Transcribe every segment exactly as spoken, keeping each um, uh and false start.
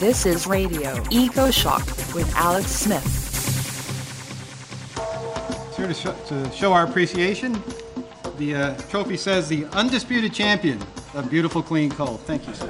This is Radio EcoShock with Alex Smith. Here to show, to show our appreciation, the uh, trophy says the undisputed champion of beautiful clean coal. Thank you, sir.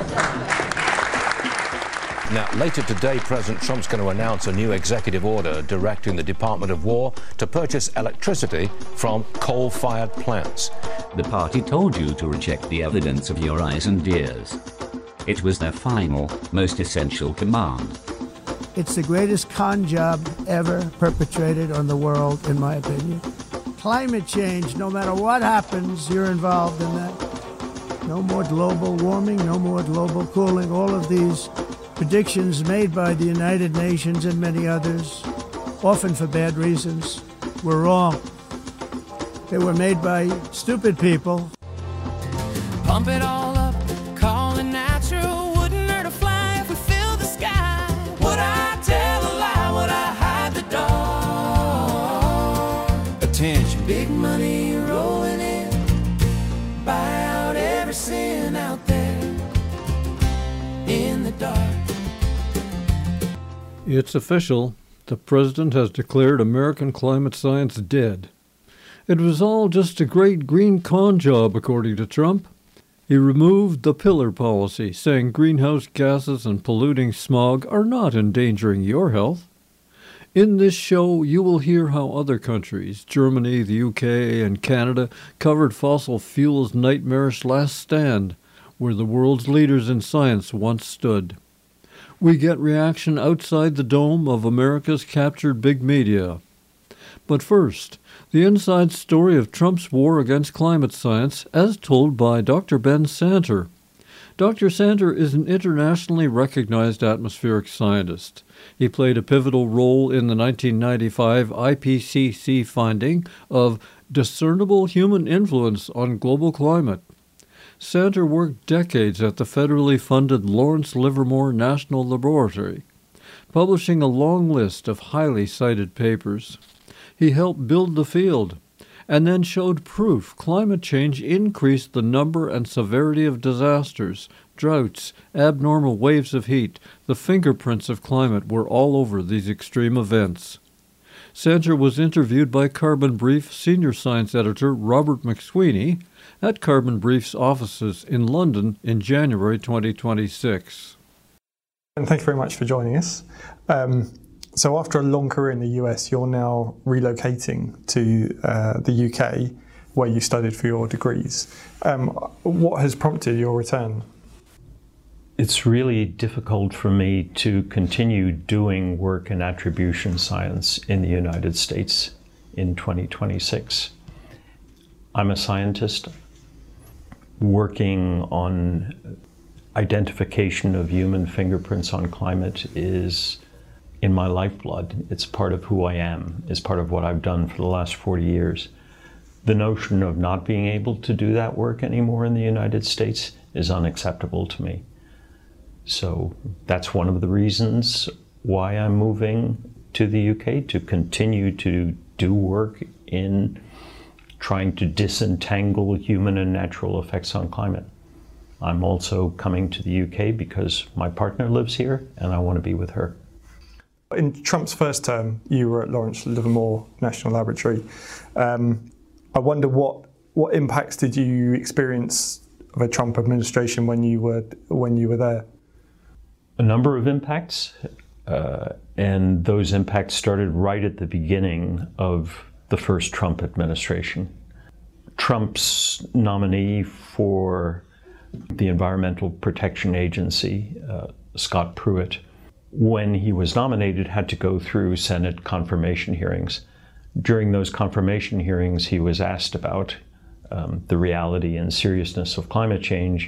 Now, later today, President Trump's going to announce a new executive order directing the Department of War to purchase electricity from coal-fired plants. The party told you to reject the evidence of your eyes and ears. It was their final, most essential command. It's the greatest con job ever perpetrated on the world, in my opinion. Climate change, no matter what happens, you're involved in that. No more global warming, no more global cooling. All of these predictions made by the United Nations and many others, often for bad reasons, were wrong. They were made by stupid people. Pump it all up, call it natural. Wouldn't hurt a fly if we fill the sky. Would I tell a lie? Would I hide the dark? Attention, big money rolling in. Buy out every sin out there in the dark. It's official. The president has declared American climate science dead. It was all just a great green con job, according to Trump. He removed the pillar policy, saying greenhouse gases and polluting smog are not endangering your health. In this show, you will hear how other countries, Germany, the U K, and Canada, covered fossil fuels' nightmarish last stand, where the world's leaders in science once stood. We get reaction outside the dome of America's captured big media. But first, the inside story of Trump's war against climate science, as told by Doctor Ben Santer. Doctor Santer is an internationally recognized atmospheric scientist. He played a pivotal role in the nineteen ninety-five I P C C finding of discernible human influence on global climate. Santer worked decades at the federally funded Lawrence Livermore National Laboratory, publishing a long list of highly cited papers. He helped build the field, and then showed proof climate change increased the number and severity of disasters, droughts, abnormal waves of heat. The fingerprints of climate were all over these extreme events. Santer was interviewed by Carbon Brief senior science editor Robert McSweeney at Carbon Brief's offices in London in January twenty twenty-six. And thank you very much for joining us. Um, so after a long career in the U S, you're now relocating to uh, the U K, where you studied for your degrees. Um, what has prompted your return? It's really difficult for me to continue doing work in attribution science in the United States in twenty twenty-six. I'm a scientist working on identification of human fingerprints on climate is in my lifeblood. It's part of who I am. It's part of what I've done for the last forty years. The notion of not being able to do that work anymore in the United States is unacceptable to me. So that's one of the reasons why I'm moving to the U K, to continue to do work in trying to disentangle human and natural effects on climate. I'm also coming to the U K because my partner lives here and I want to be with her. In Trump's first term, you were at Lawrence Livermore National Laboratory. Um, I wonder what what impacts did you experience of a Trump administration when you were when you were there? A number of impacts, uh, and those impacts started right at the beginning of the first Trump administration. Trump's nominee for the Environmental Protection Agency, uh, Scott Pruitt, when he was nominated, had to go through Senate confirmation hearings. During those confirmation hearings, he was asked about um, the reality and seriousness of climate change.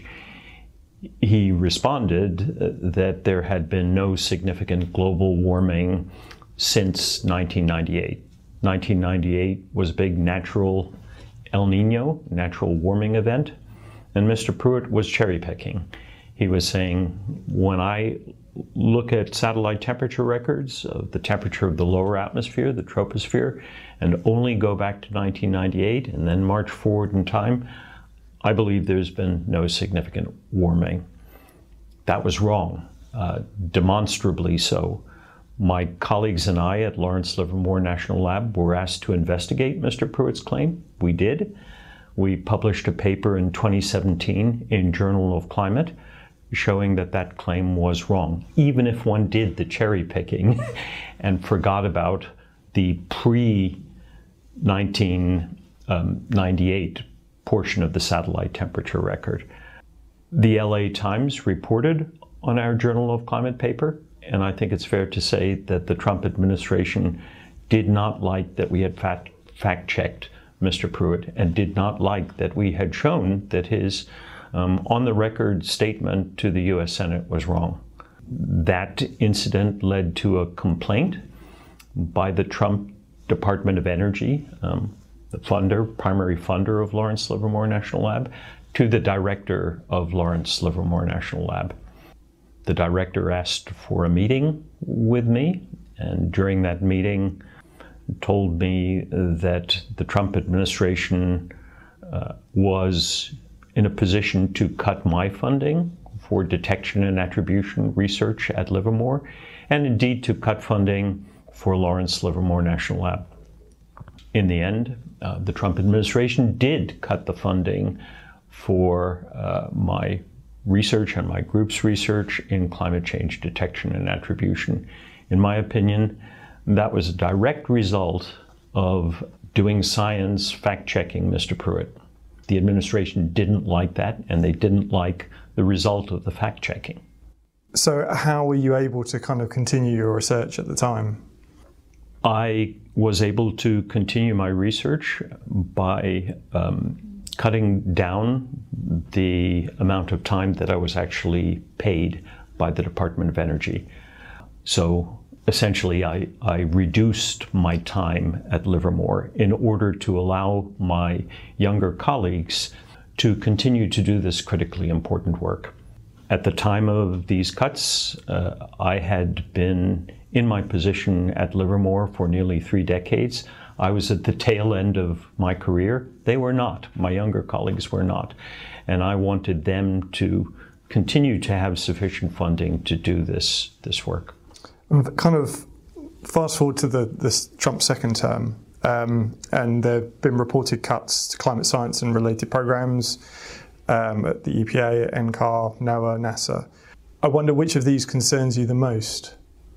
He responded that there had been no significant global warming since nineteen ninety-eight. nineteen ninety-eight was a big natural El Nino, natural warming event, and Mister Pruitt was cherry picking. He was saying, when I look at satellite temperature records of the temperature of the lower atmosphere, the troposphere, and only go back to nineteen ninety-eight and then march forward in time, I believe there's been no significant warming. That was wrong. uh, demonstrably so. My colleagues and I at Lawrence Livermore National Lab were asked to investigate Mister Pruitt's claim. We did. We published a paper in twenty seventeen in Journal of Climate showing that that claim was wrong, even if one did the cherry picking and forgot about the pre nineteen ninety-eight portion of the satellite temperature record. The L A Times reported on our Journal of Climate paper, and I think it's fair to say that the Trump administration did not like that we had fact, fact-checked Mister Pruitt and did not like that we had shown that his um, on-the-record statement to the U S Senate was wrong. That incident led to a complaint by the Trump Department of Energy, um, the funder, primary funder of Lawrence Livermore National Lab, to the director of Lawrence Livermore National Lab. The director asked for a meeting with me, and during that meeting told me that the Trump administration uh, was in a position to cut my funding for detection and attribution research at Livermore, and indeed to cut funding for Lawrence Livermore National Lab. In the end, uh, the Trump administration did cut the funding for uh, my research and my group's research in climate change detection and attribution. In my opinion, that was a direct result of doing science, fact-checking Mister Pruitt. The administration didn't like that, and they didn't like the result of the fact-checking. So how were you able to kind of continue your research at the time? I was able to continue my research by um, cutting down the amount of time that I was actually paid by the Department of Energy. So essentially, I, I reduced my time at Livermore in order to allow my younger colleagues to continue to do this critically important work. At the time of these cuts, uh, I had been in my position at Livermore for nearly three decades. I was at the tail end of my career. They were not. My younger colleagues were not. And I wanted them to continue to have sufficient funding to do this, this work. And kind of fast forward to the this Trump second term, um, and there have been reported cuts to climate science and related programs um, at the E P A, N C A R, NOAA, NASA. I wonder which of these concerns you the most?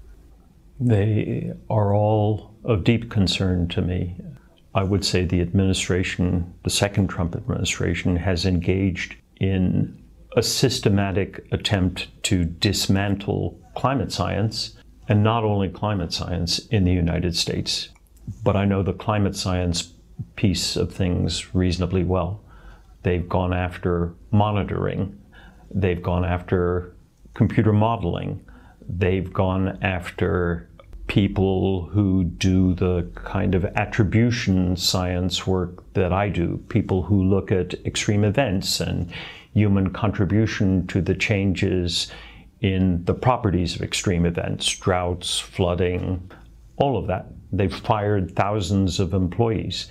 They are all of deep concern to me. I would say the administration, the second Trump administration, has engaged in a systematic attempt to dismantle climate science, and not only climate science in the United States. But I know the climate science piece of things reasonably well. They've gone after monitoring. They've gone after computer modeling. They've gone after people who do the kind of attribution science work that I do, people who look at extreme events and human contribution to the changes in the properties of extreme events, droughts, flooding, all of that. They've fired thousands of employees.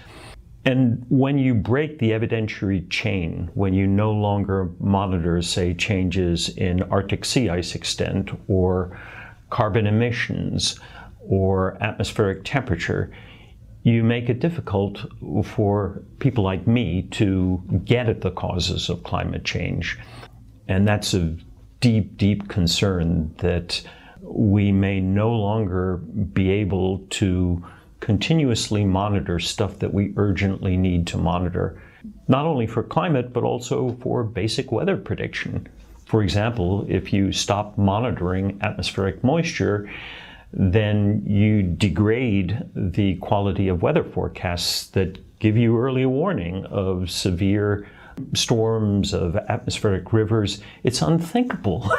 And when you break the evidentiary chain, when you no longer monitor, say, changes in Arctic sea ice extent or carbon emissions or atmospheric temperature, you make it difficult for people like me to get at the causes of climate change. And that's a deep, deep concern that we may no longer be able to continuously monitor stuff that we urgently need to monitor, not only for climate, but also for basic weather prediction. For example, if you stop monitoring atmospheric moisture, then you degrade the quality of weather forecasts that give you early warning of severe storms, of atmospheric rivers. It's unthinkable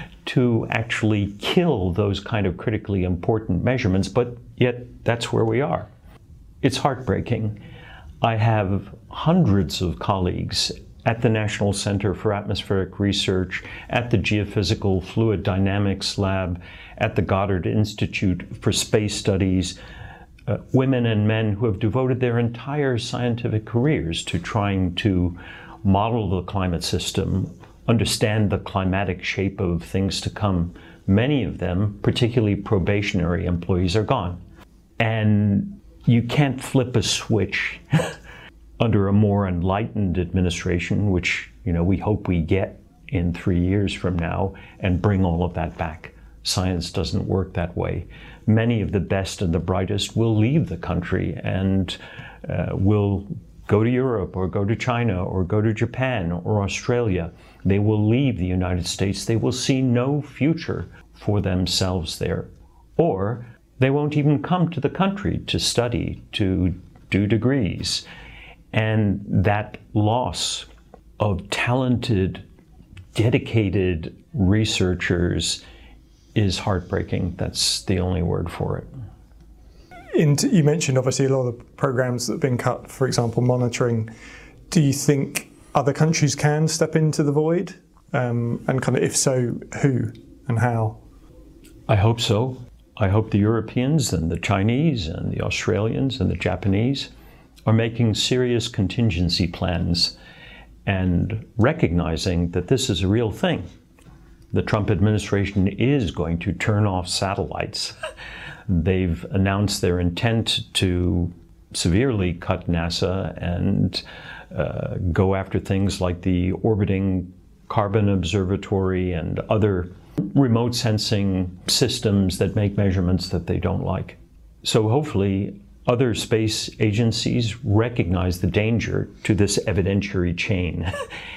to actually kill those kind of critically important measurements, but yet that's where we are. It's heartbreaking. I have hundreds of colleagues at the National Center for Atmospheric Research, at the Geophysical Fluid Dynamics Lab, at the Goddard Institute for Space Studies, uh, women and men who have devoted their entire scientific careers to trying to model the climate system understand the climatic shape of things to come. Many of them, particularly probationary employees, are gone. And you can't flip a switch under a more enlightened administration, which, you know, we hope we get in three years from now, and bring all of that back. Science doesn't work that way. Many of the best and the brightest will leave the country and uh, will go to Europe or go to China or go to Japan or Australia. They will leave the United States. They will see no future for themselves there. Or they won't even come to the country to study, to do degrees. And that loss of talented, dedicated researchers is heartbreaking. That's the only word for it. And you mentioned obviously a lot of the programs that have been cut, for example, monitoring. Do you think other countries can step into the void? Um, and kind of, if so, who and how? I hope so. I hope the Europeans and the Chinese and the Australians and the Japanese are making serious contingency plans and recognizing that this is a real thing. The Trump administration is going to turn off satellites. They've announced their intent to severely cut NASA and uh, go after things like the orbiting carbon observatory and other remote sensing systems that make measurements that they don't like. So hopefully other space agencies recognize the danger to this evidentiary chain.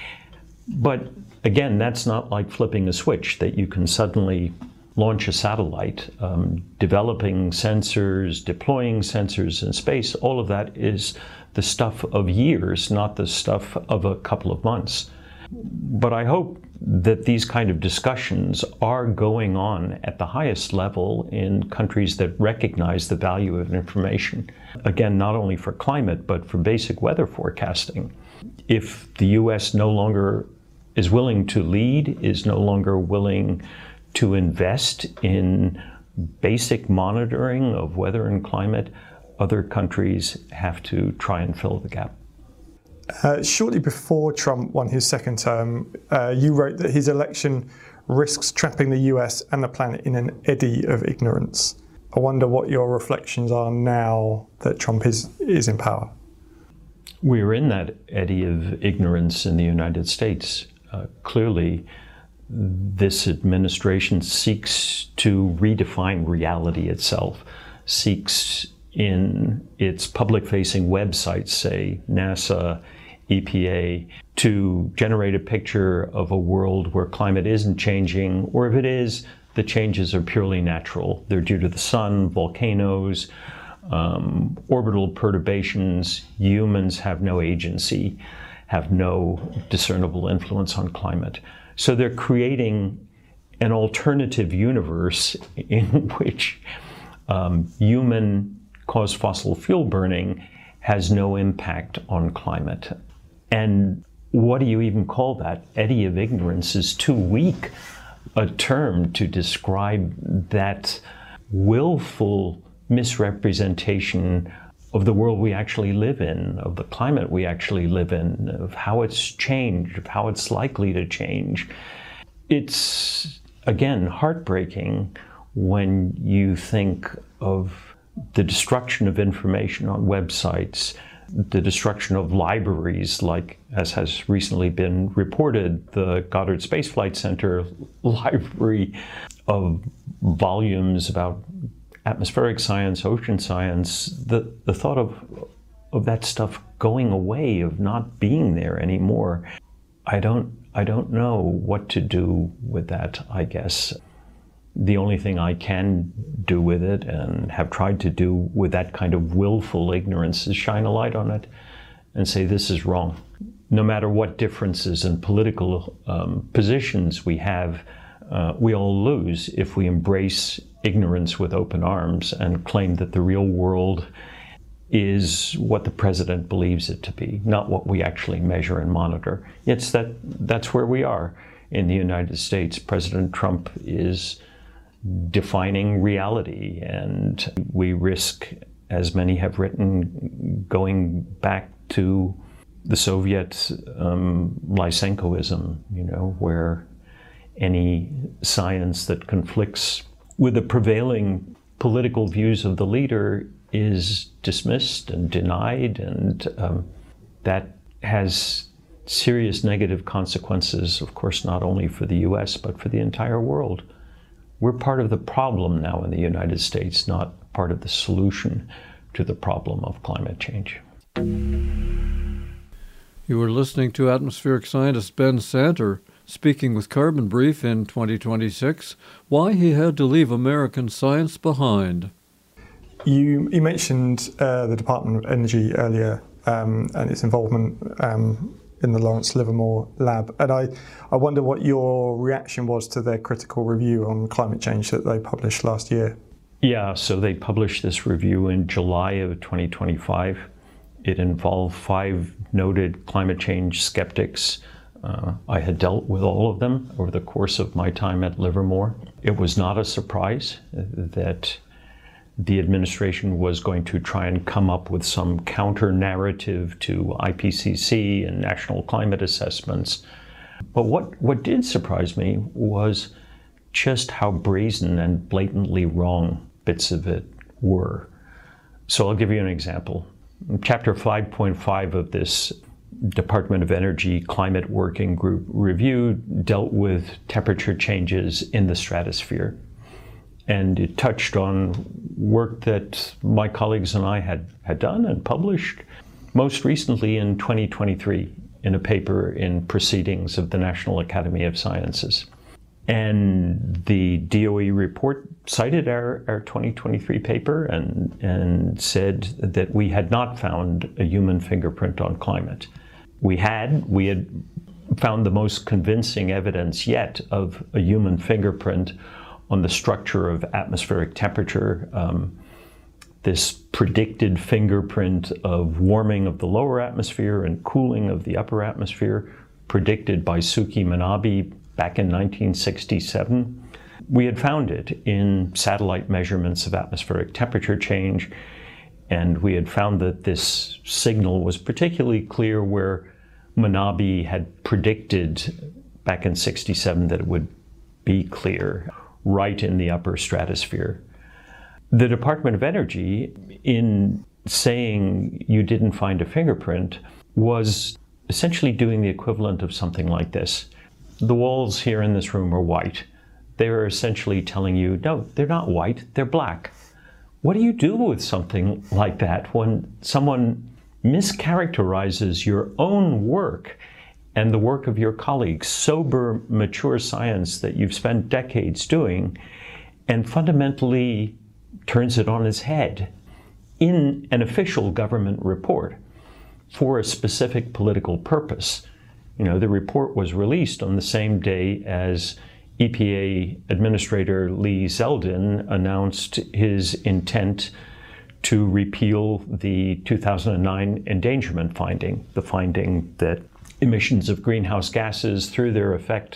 But again, that's not like flipping a switch that you can suddenly launch a satellite. Um, developing sensors, deploying sensors in space, all of that is the stuff of years, not the stuff of a couple of months. But I hope that these kind of discussions are going on at the highest level in countries that recognize the value of information. Again, not only for climate, but for basic weather forecasting. If the U S no longer is willing to lead, is no longer willing to invest in basic monitoring of weather and climate, other countries have to try and fill the gap. Uh, shortly before Trump won his second term, uh, you wrote that his election risks trapping the U S and the planet in an eddy of ignorance. I wonder what your reflections are now that Trump is, is in power. We're in that eddy of ignorance in the United States. Uh, clearly, this administration seeks to redefine reality itself, seeks in its public-facing websites, say NASA, E P A, to generate a picture of a world where climate isn't changing, or if it is, the changes are purely natural. They're due to the sun, volcanoes, um, orbital perturbations. Humans have no agency, have no discernible influence on climate. So they're creating an alternative universe in which um, human-caused fossil fuel burning has no impact on climate. And what do you even call that? Eddy of ignorance is too weak a term to describe that willful misrepresentation of the world we actually live in, of the climate we actually live in, of how it's changed, of how it's likely to change. It's, again, heartbreaking when you think of the destruction of information on websites, the destruction of libraries, like, as has recently been reported, the Goddard Space Flight Center library of volumes about atmospheric science, ocean science, the, the thought of, of that stuff going away, of not being there anymore. I don't, I don't know what to do with that, I guess. The only thing I can do with it, and have tried to do with that kind of willful ignorance, is shine a light on it and say this is wrong. No matter what differences in political um, positions we have, uh, we all lose if we embrace ignorance with open arms and claim that the real world is what the president believes it to be, not what we actually measure and monitor. It's that that's where we are in the United States. President Trump is defining reality, and we risk, as many have written, going back to the Soviet um, Lysenkoism, you know, where any science that conflicts with the prevailing political views of the leader is dismissed and denied, and um, that has serious negative consequences, of course, not only for the U S, but for the entire world. We're part of the problem now in the United States, not part of the solution to the problem of climate change. You were listening to atmospheric scientist Ben Santer speaking with Carbon Brief in twenty twenty-six, why he had to leave American science behind. You, you mentioned uh, the Department of Energy earlier um, and its involvement um, in the Lawrence Livermore lab. And I, I wonder what your reaction was to their critical review on climate change that they published last year. Yeah, so they published this review in July of twenty twenty-five. It involved five noted climate change skeptics. Uh, I had dealt with all of them over the course of my time at Livermore. It was not a surprise that the administration was going to try and come up with some counter-narrative to I P C C and national climate assessments. But what, what did surprise me was just how brazen and blatantly wrong bits of it were. So I'll give you an example. Chapter five point five of this Department of Energy Climate Working Group review dealt with temperature changes in the stratosphere. And it touched on work that my colleagues and I had, had done and published, most recently in twenty twenty-three in a paper in Proceedings of the National Academy of Sciences. And the D O E report cited our, our twenty twenty-three paper and, and said that we had not found a human fingerprint on climate. We had, we had found the most convincing evidence yet of a human fingerprint on the structure of atmospheric temperature, um, this predicted fingerprint of warming of the lower atmosphere and cooling of the upper atmosphere, predicted by Suki Manabe back in nineteen sixty-seven. We had found it in satellite measurements of atmospheric temperature change, and we had found that this signal was particularly clear where Manabe had predicted back in sixty-seven that it would be clear, right in the upper stratosphere. The Department of Energy, in saying you didn't find a fingerprint, was essentially doing the equivalent of something like this. The walls here in this room are white. They are essentially telling you, no, they're not white, they're black. What do you do with something like that when someone mischaracterizes your own work and the work of your colleagues, sober, mature science that you've spent decades doing, and fundamentally turns it on its head in an official government report for a specific political purpose? You know, the report was released on the same day as E P A Administrator Lee Zeldin announced his intent to repeal the two thousand nine endangerment finding, the finding that emissions of greenhouse gases through their effect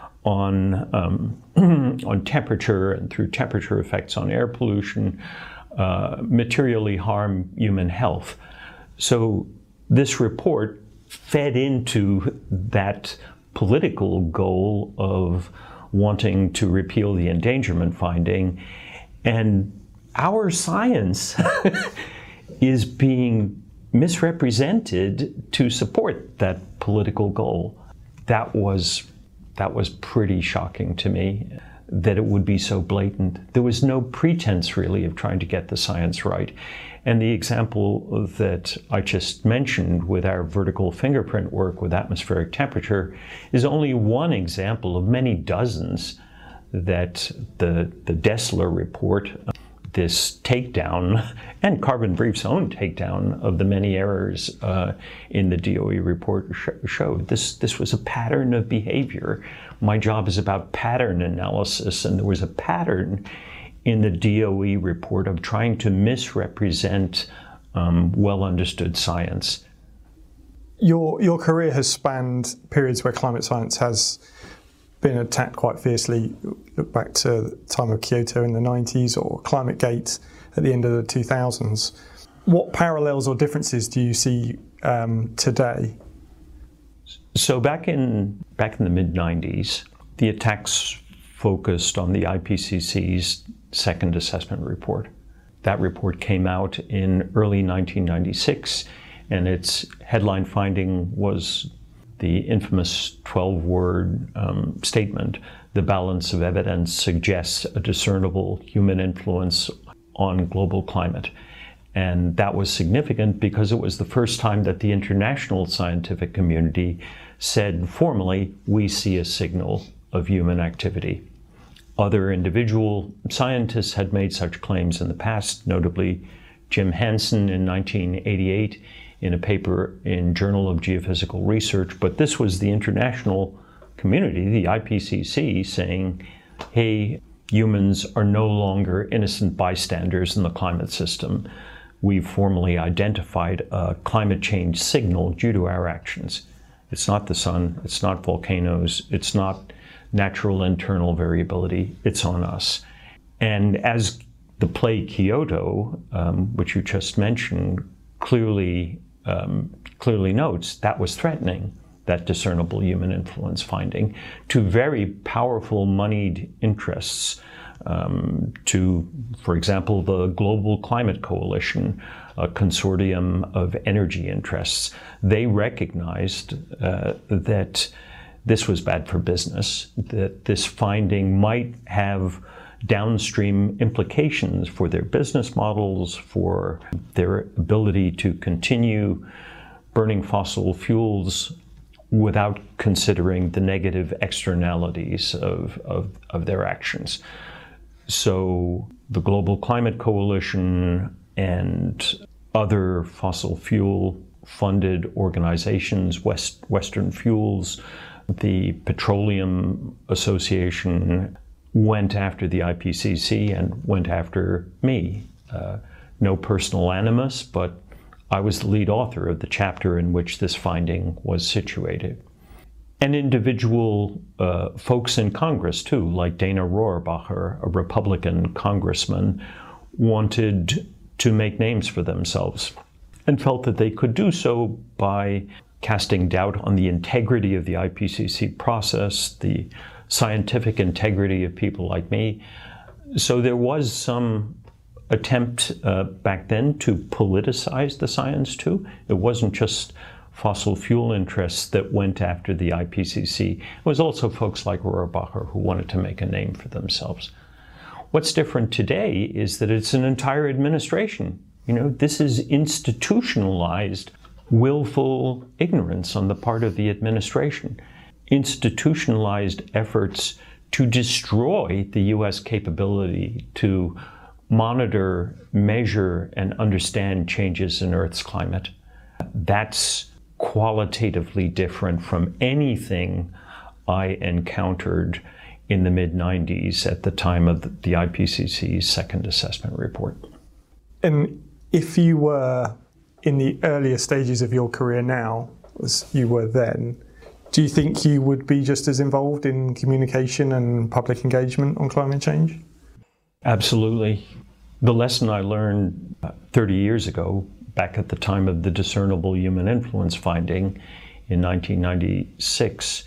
on, um, on temperature and through temperature effects on air pollution uh, materially harm human health. So this report fed into that political goal of wanting to repeal the endangerment finding, and our science is being misrepresented to support that political goal. That was that was pretty shocking to me, that it would be so blatant. There was no pretense really of trying to get the science right. And the example that I just mentioned with our vertical fingerprint work with atmospheric temperature is only one example of many dozens that the, the Dessler report, this takedown, and Carbon Brief's own takedown of the many errors uh, in the D O E report sh- showed. This, this was a pattern of behavior. My job is about pattern analysis, and there was a pattern in the D O E report of trying to misrepresent um, well-understood science. Your, your career has spanned periods where climate science has been attacked quite fiercely. Look back to the time of Kyoto in the nineties or ClimateGate at the end of the two thousands. What parallels or differences do you see um, today? So back in back in the mid nineties, the attacks focused on the I P C C's second assessment report. That report came out in early nineteen ninety-six, and its headline finding was the infamous twelve-word um, statement, "The balance of evidence suggests a discernible human influence on global climate." And that was significant because it was the first time that the international scientific community said formally, we see a signal of human activity. Other individual scientists had made such claims in the past, notably Jim Hansen in nineteen eighty-eight in a paper in Journal of Geophysical Research, but this was the international community, the I P C C, saying, hey, humans are no longer innocent bystanders in the climate system. We've formally identified a climate change signal due to our actions. It's not the sun, it's not volcanoes, it's not natural internal variability, it's on us. And as the play Kyoto, um, which you just mentioned, clearly, um, clearly notes, that was threatening, that discernible human influence finding, to very powerful moneyed interests, um, to, for example, the Global Climate Coalition, a consortium of energy interests. They recognized uh, that this was bad for business, that this finding might have downstream implications for their business models, for their ability to continue burning fossil fuels without considering the negative externalities of, of, of their actions. So the Global Climate Coalition and other fossil fuel funded organizations, West, Western Fuels, the Petroleum Association, went after the I P C C and went after me. Uh, no personal animus, but I was the lead author of the chapter in which this finding was situated. And individual uh, folks in Congress too, like Dana Rohrabacher, a Republican congressman, wanted to make names for themselves and felt that they could do so by casting doubt on the integrity of the I P C C process, the scientific integrity of people like me. So there was some attempt uh, back then to politicize the science too. It wasn't just fossil fuel interests that went after the I P C C. It was also folks like Rohrabacher who wanted to make a name for themselves. What's different today is that it's an entire administration. You know, this is institutionalized willful ignorance on the part of the administration, institutionalized efforts to destroy the U S capability to monitor, measure, and understand changes in Earth's climate. That's qualitatively different from anything I encountered in the mid nineties at the time of the I P C C's second assessment report. And if you were in the earlier stages of your career now, as you were then, do you think you would be just as involved in communication and public engagement on climate change? Absolutely. The lesson I learned thirty years ago, back at the time of the discernible human influence finding in nineteen ninety-six,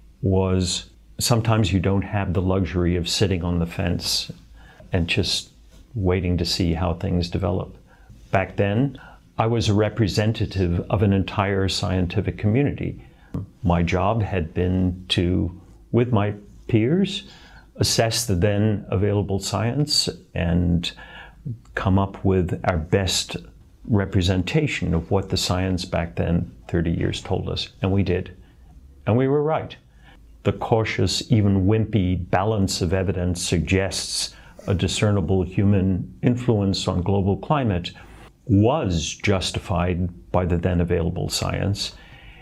was sometimes you don't have the luxury of sitting on the fence and just waiting to see how things develop. Back then, I was a representative of an entire scientific community. My job had been to, with my peers, assess the then available science and come up with our best representation of what the science back then, thirty years, told us. And we did. And we were right. The cautious, even wimpy balance of evidence suggests a discernible human influence on global climate was justified by the then available science.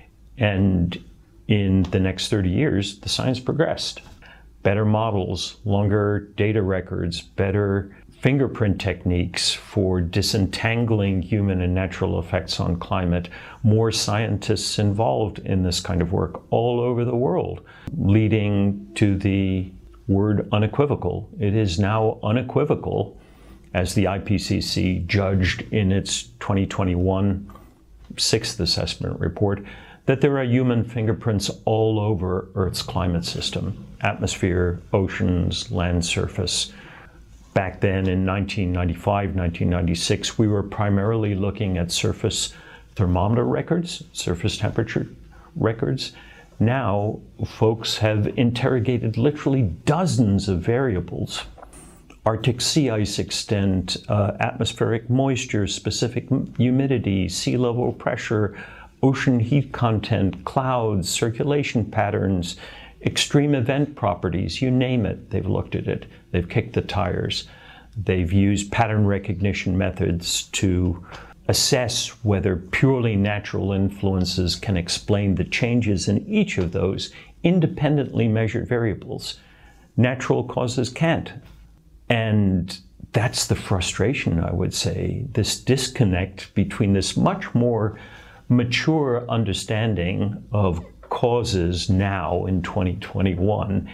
And in the next thirty years, the science progressed. Better models, longer data records, better fingerprint techniques for disentangling human and natural effects on climate, more scientists involved in this kind of work all over the world, leading to the word unequivocal. It is now unequivocal, as the I P C C judged in its twenty twenty-one sixth assessment report, that there are human fingerprints all over Earth's climate system, atmosphere, oceans, land surface. Back then in nineteen ninety-five, nineteen ninety-six, we were primarily looking at surface thermometer records, surface temperature records. Now, folks have interrogated literally dozens of variables. Arctic sea ice extent, uh, atmospheric moisture, specific humidity, sea level pressure, ocean heat content, clouds, circulation patterns, extreme event properties, you name it, they've looked at it. They've kicked the tires. They've used pattern recognition methods to assess whether purely natural influences can explain the changes in each of those independently measured variables. Natural causes can't. And that's the frustration, I would say, this disconnect between this much more mature understanding of causes now in twenty twenty-one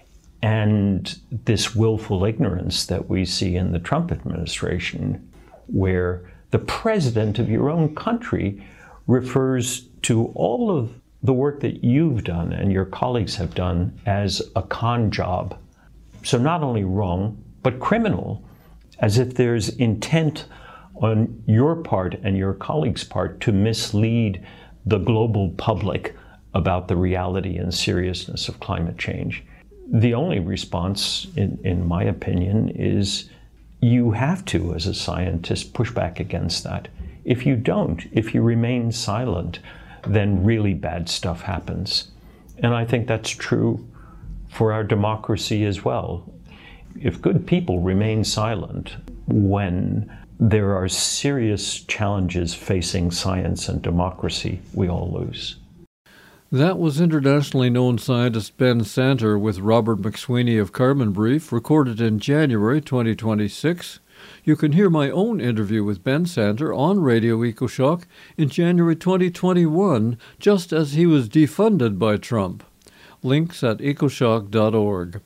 and this willful ignorance that we see in the Trump administration, where the president of your own country refers to all of the work that you've done and your colleagues have done as a con job. So not only wrong, but criminal, as if there's intent on your part and your colleagues' part to mislead the global public about the reality and seriousness of climate change. The only response, in, in my opinion, is you have to, as a scientist, push back against that. If you don't, if you remain silent, then really bad stuff happens. And I think that's true for our democracy as well. If good people remain silent when there are serious challenges facing science and democracy, we all lose. That was internationally known scientist Ben Santer with Robert McSweeney of Carbon Brief, recorded in January twenty twenty-six. You can hear my own interview with Ben Santer on Radio EcoShock in January twenty twenty-one, just as he was defunded by Trump. Links at ecoshock dot org.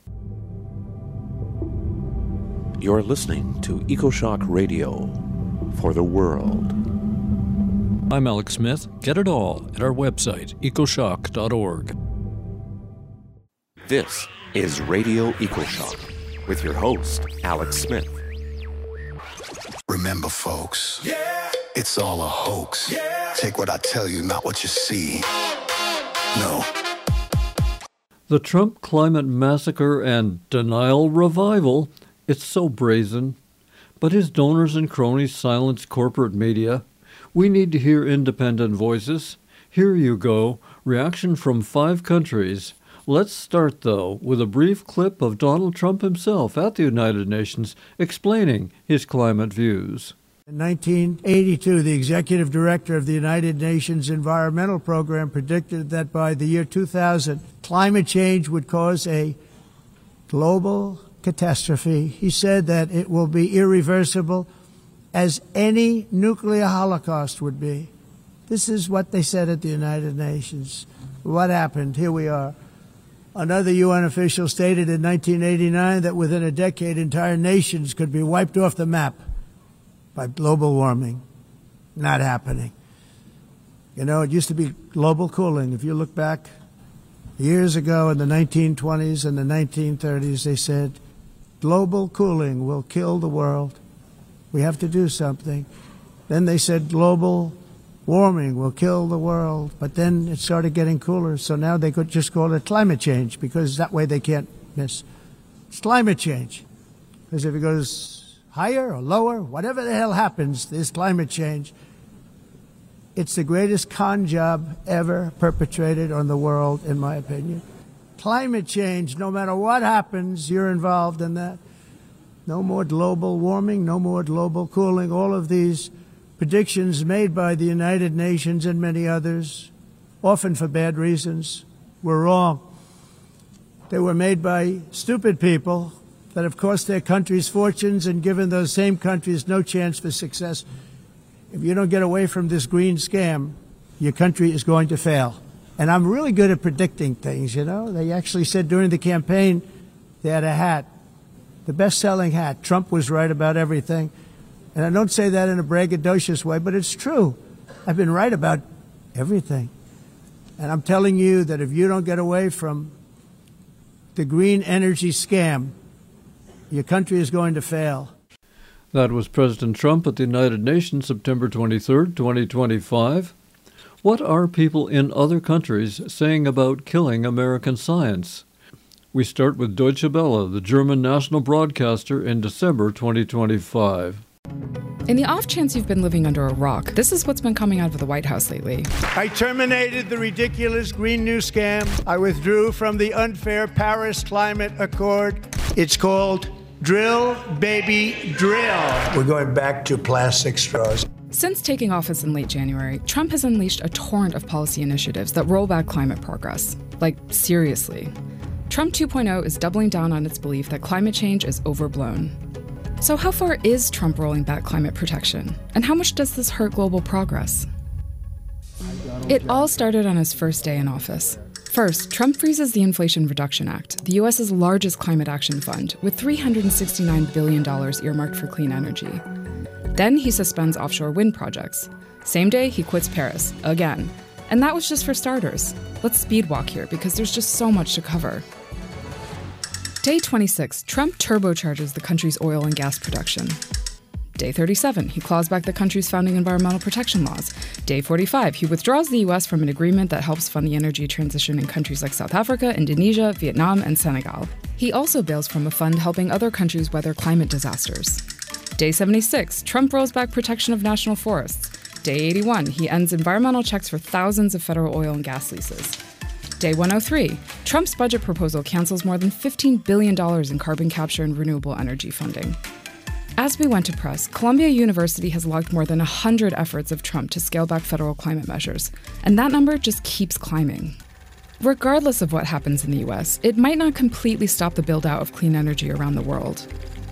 You're listening to EcoShock Radio for the world. I'm Alex Smith. Get it all at our website, ecoshock dot org. This is Radio EcoShock with your host, Alex Smith. Remember, folks, yeah. It's all a hoax. Yeah. Take what I tell you, not what you see. No. The Trump climate massacre and denial revival, it's so brazen. But his donors and cronies silence corporate media. We need to hear independent voices. Here you go, reaction from five countries. Let's start, though, with a brief clip of Donald Trump himself at the United Nations explaining his climate views. In nineteen eighty-two, the executive director of the United Nations Environmental Program predicted that by the year two thousand, climate change would cause a global catastrophe. He said that it will be irreversible, as any nuclear holocaust would be. This is what they said at the United Nations. What happened? Here we are. Another U N official stated in nineteen eighty-nine that within a decade, entire nations could be wiped off the map by global warming. Not happening. You know, it used to be global cooling. If you look back years ago in the nineteen twenties and the nineteen thirties, they said, global cooling will kill the world. We have to do something. Then they said global warming will kill the world. But then it started getting cooler, so now they could just call it climate change, because that way they can't miss. It's climate change. Because if it goes higher or lower, whatever the hell happens, there's climate change. It's the greatest con job ever perpetrated on the world, in my opinion. Climate change, no matter what happens, you're involved in that. No more global warming, no more global cooling. All of these predictions made by the United Nations and many others, often for bad reasons, were wrong. They were made by stupid people that have cost their countries fortunes and given those same countries no chance for success. If you don't get away from this green scam, your country is going to fail. And I'm really good at predicting things, you know. They actually said during the campaign they had a hat, the best-selling hat. Trump was right about everything. And I don't say that in a braggadocious way, but it's true. I've been right about everything. And I'm telling you that if you don't get away from the green energy scam, your country is going to fail. That was President Trump at the United Nations, September twenty-third, twenty twenty-five. What are people in other countries saying about killing American science? We start with Deutsche Welle, the German national broadcaster, in December twenty twenty-five. In the off chance you've been living under a rock, this is what's been coming out of the White House lately. I terminated the ridiculous Green New Scam. I withdrew from the unfair Paris Climate Accord. It's called Drill, Baby, Drill. We're going back to plastic straws. Since taking office in late January, Trump has unleashed a torrent of policy initiatives that roll back climate progress. Like, seriously. Trump two point oh is doubling down on its belief that climate change is overblown. So how far is Trump rolling back climate protection? And how much does this hurt global progress? It all started on his first day in office. First, Trump freezes the Inflation Reduction Act, the U S's largest climate action fund, with three hundred sixty-nine billion dollars earmarked for clean energy. Then he suspends offshore wind projects. Same day, he quits Paris, again. And that was just for starters. Let's speed walk here because there's just so much to cover. Day twenty-six, Trump turbocharges the country's oil and gas production. Day thirty-seven, he claws back the country's founding environmental protection laws. Day forty-five, he withdraws the U S from an agreement that helps fund the energy transition in countries like South Africa, Indonesia, Vietnam, and Senegal. He also bails from a fund helping other countries weather climate disasters. Day seventy-six, Trump rolls back protection of national forests. Day eighty-one, he ends environmental checks for thousands of federal oil and gas leases. Day one oh three, Trump's budget proposal cancels more than fifteen billion dollars in carbon capture and renewable energy funding. As we went to press, Columbia University has logged more than one hundred efforts of Trump to scale back federal climate measures, and that number just keeps climbing. Regardless of what happens in the U S, it might not completely stop the build-out of clean energy around the world.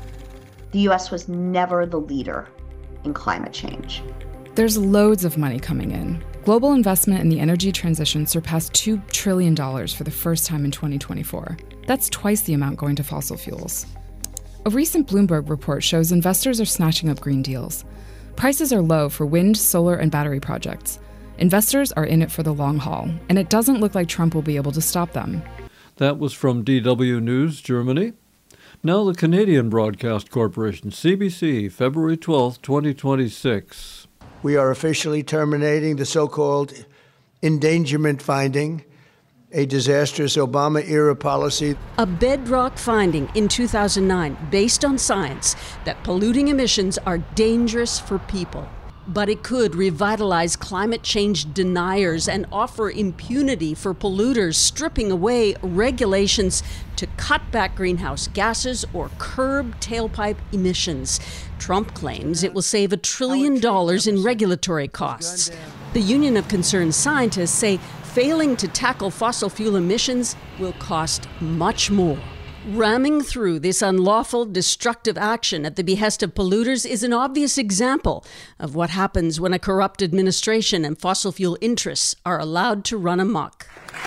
The U S was never the leader in climate change. There's loads of money coming in. Global investment in the energy transition surpassed two trillion dollars for the first time in twenty twenty-four. That's twice the amount going to fossil fuels. A recent Bloomberg report shows investors are snatching up green deals. Prices are low for wind, solar, and battery projects. Investors are in it for the long haul, and it doesn't look like Trump will be able to stop them. That was from D W News, Germany. Now the Canadian Broadcast Corporation, C B C, February twelfth, twenty twenty-six. We are officially terminating the so-called endangerment finding, a disastrous Obama-era policy. A bedrock finding in two thousand nine, based on science, that polluting emissions are dangerous for people. But it could revitalize climate change deniers and offer impunity for polluters, stripping away regulations to cut back greenhouse gases or curb tailpipe emissions. Trump claims it will save a trillion dollars in regulatory costs. The Union of Concerned Scientists say failing to tackle fossil fuel emissions will cost much more. Ramming through this unlawful, destructive action at the behest of polluters is an obvious example of what happens when a corrupt administration and fossil fuel interests are allowed to run amok.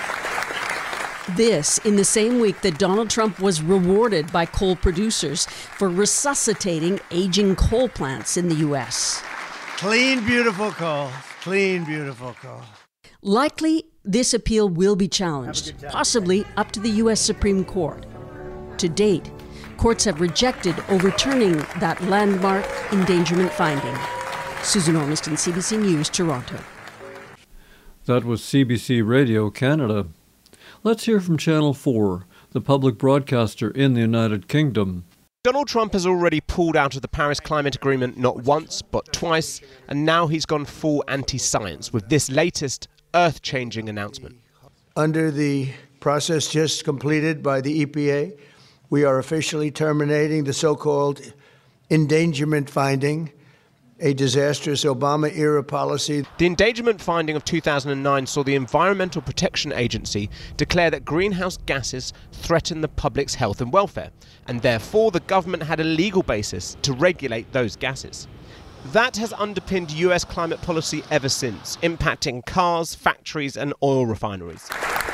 This in the same week that Donald Trump was rewarded by coal producers for resuscitating aging coal plants in the U S. Clean, beautiful coal. Clean, beautiful coal. Likely, this appeal will be challenged, possibly up to the U S Supreme Court. To date, courts have rejected overturning that landmark endangerment finding. Susan Ormiston, C B C News, Toronto. That was C B C Radio Canada. Let's hear from Channel four, the public broadcaster in the United Kingdom. Donald Trump has already pulled out of the Paris Climate Agreement not once, but twice, and now he's gone full anti-science with this latest earth-changing announcement. Under the process just completed by the E P A, we are officially terminating the so-called endangerment finding, a disastrous Obama-era policy. The endangerment finding of two thousand nine saw the Environmental Protection Agency declare that greenhouse gases threaten the public's health and welfare, and therefore the government had a legal basis to regulate those gases. That has underpinned U S climate policy ever since, impacting cars, factories, and oil refineries.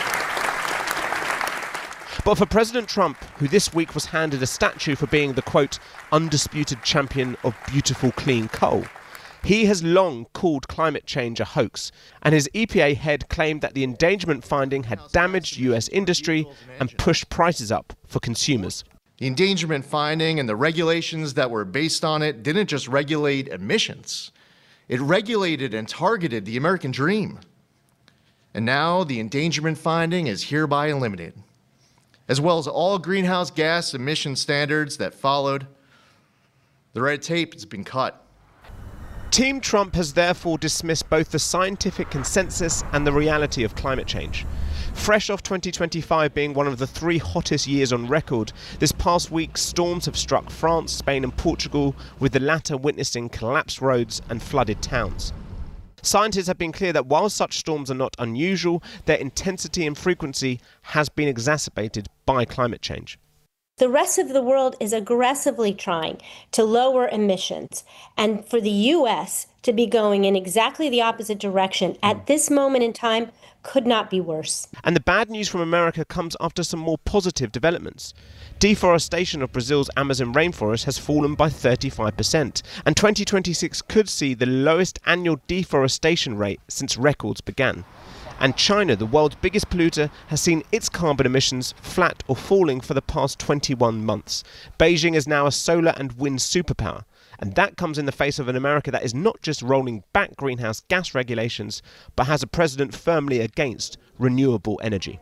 But for President Trump, who this week was handed a statue for being the, quote, undisputed champion of beautiful clean coal, He has long called climate change a hoax, and his E P A head claimed that the endangerment finding had damaged U S industry and pushed prices up for consumers. The endangerment finding and the regulations that were based on it didn't just regulate emissions. It regulated and targeted the American dream. And now the endangerment finding is hereby eliminated, as well as all greenhouse gas emission standards that followed. The red tape has been cut. Team Trump has therefore dismissed both the scientific consensus and the reality of climate change. Fresh off twenty twenty-five being one of the three hottest years on record, this past week storms have struck France, Spain and Portugal, with the latter witnessing collapsed roads and flooded towns. Scientists have been clear that while such storms are not unusual, their intensity and frequency has been exacerbated by climate change. The rest of the world is aggressively trying to lower emissions, and for the U S to be going in exactly the opposite direction at this moment in time could not be worse. And the bad news from America comes after some more positive developments. Deforestation of Brazil's Amazon rainforest has fallen by thirty-five percent, and twenty twenty-six could see the lowest annual deforestation rate since records began. And China, the world's biggest polluter, has seen its carbon emissions flat or falling for the past twenty-one months. Beijing is now a solar and wind superpower. And that comes in the face of an America that is not just rolling back greenhouse gas regulations, but has a president firmly against renewable energy.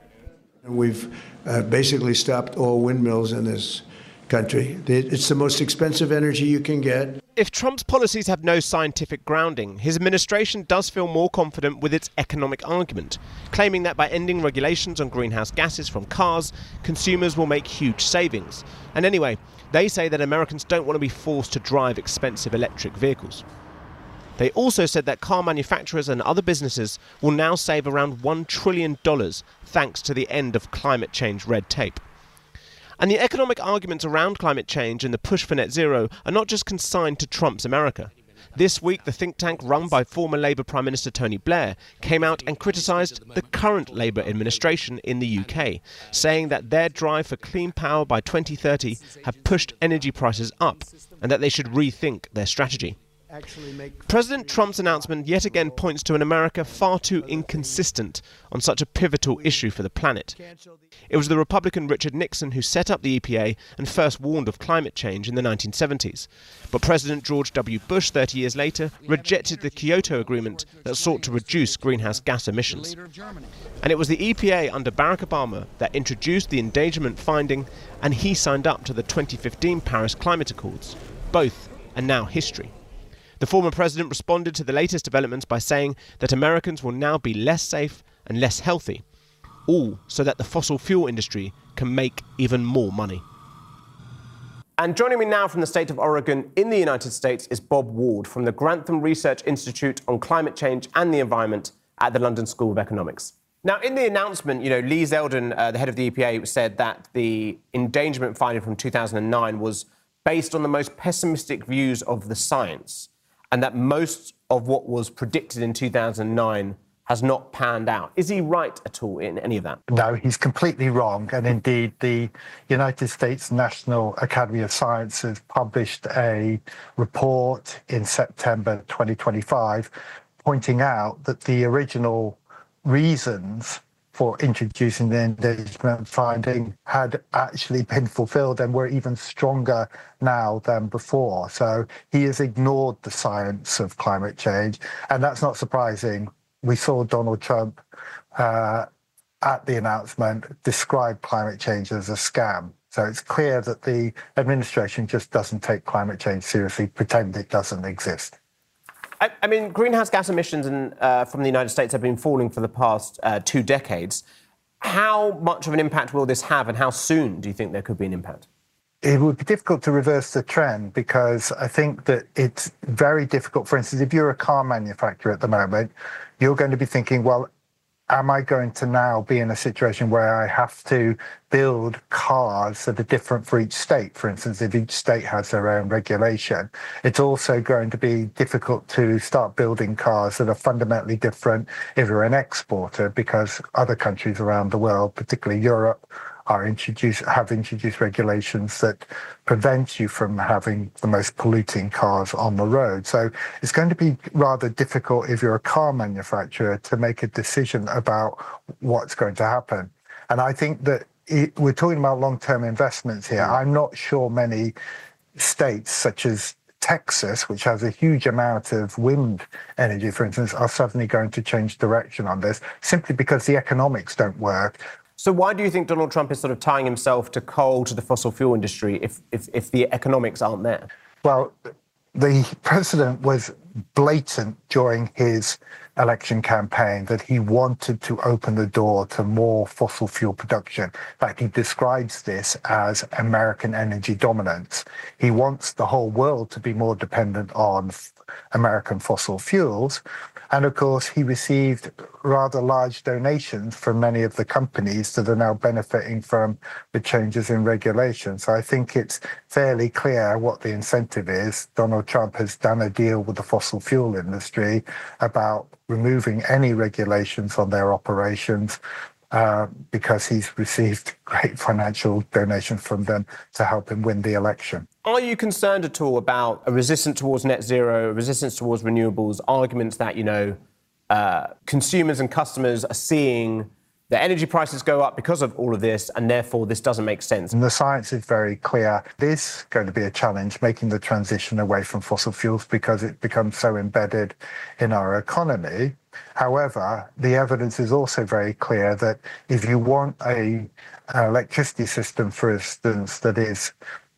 We've uh, basically stopped all windmills in this country. It's the most expensive energy you can get. If Trump's policies have no scientific grounding, his administration does feel more confident with its economic argument, claiming that by ending regulations on greenhouse gases from cars, consumers will make huge savings. And anyway, they say that Americans don't want to be forced to drive expensive electric vehicles. They also said that car manufacturers and other businesses will now save around one trillion dollars thanks to the end of climate change red tape. And the economic arguments around climate change and the push for net zero are not just consigned to Trump's America. This week, the think tank run by former Labour Prime Minister Tony Blair came out and criticised the current Labour administration in the U K, saying that their drive for clean power by twenty thirty have pushed energy prices up and that they should rethink their strategy. President Trump's announcement yet again points to an America far too inconsistent on such a pivotal issue for the planet. It was the Republican Richard Nixon who set up the E P A and first warned of climate change in the nineteen seventies. But President George W. Bush, thirty years later, rejected the Kyoto Agreement that sought to reduce greenhouse gas emissions. And it was the E P A under Barack Obama that introduced the endangerment finding, and he signed up to the twenty fifteen Paris Climate Accords. Both are now history. The former president responded to the latest developments by saying that Americans will now be less safe and less healthy, all so that the fossil fuel industry can make even more money. And joining me now from the state of Oregon in the United States is Bob Ward from the Grantham Research Institute on Climate Change and the Environment at the London School of Economics. Now, in the announcement, you know, Lee Zeldin, uh, the head of the E P A, said that the endangerment finding from two thousand nine was based on the most pessimistic views of the science, and that most of what was predicted in two thousand nine has not panned out. Is he right at all in any of that? No, he's completely wrong. And indeed, the United States National Academy of Sciences published a report in September twenty twenty-five pointing out that the original reasons for introducing the endangerment finding had actually been fulfilled and were even stronger now than before. So he has ignored the science of climate change, and that's not surprising. We saw Donald Trump uh, at the announcement describe climate change as a scam. So it's clear that the administration just doesn't take climate change seriously, pretend it doesn't exist. I, I mean, greenhouse gas emissions in, uh, from the United States have been falling for the past uh, two decades. How much of an impact will this have, and how soon do you think there could be an impact? It would be difficult to reverse the trend, because I think that it's very difficult. For instance, if you're a car manufacturer at the moment, you're going to be thinking, well, am I going to now be in a situation where I have to build cars that are different for each state? For instance, if each state has their own regulation, it's also going to be difficult to start building cars that are fundamentally different if you're an exporter, because other countries around the world, particularly Europe, are introduced, have introduced regulations that prevent you from having the most polluting cars on the road. So it's going to be rather difficult if you're a car manufacturer to make a decision about what's going to happen. And I think that it, we're talking about long-term investments here. I'm not sure many states, such as Texas, which has a huge amount of wind energy, for instance, are suddenly going to change direction on this simply because the economics don't work. So why do you think Donald Trump is sort of tying himself to coal, to the fossil fuel industry, if, if, if the economics aren't there? Well, the president was blatant during his election campaign that he wanted to open the door to more fossil fuel production. In fact, he describes this as American energy dominance. He wants the whole world to be more dependent on American fossil fuels. And of course, he received rather large donations from many of the companies that are now benefiting from the changes in regulation. So I think it's fairly clear what the incentive is. Donald Trump has done a deal with the fossil fuel industry about removing any regulations on their operations uh, because he's received great financial donations from them to help him win the election. Are you concerned at all about a resistance towards net zero, a resistance towards renewables, arguments that, you know, uh, consumers and customers are seeing the energy prices go up because of all of this, and therefore this doesn't make sense? And the science is very clear. It is going to be a challenge making the transition away from fossil fuels because it becomes so embedded in our economy. However, the evidence is also very clear that if you want a, an electricity system, for instance, that is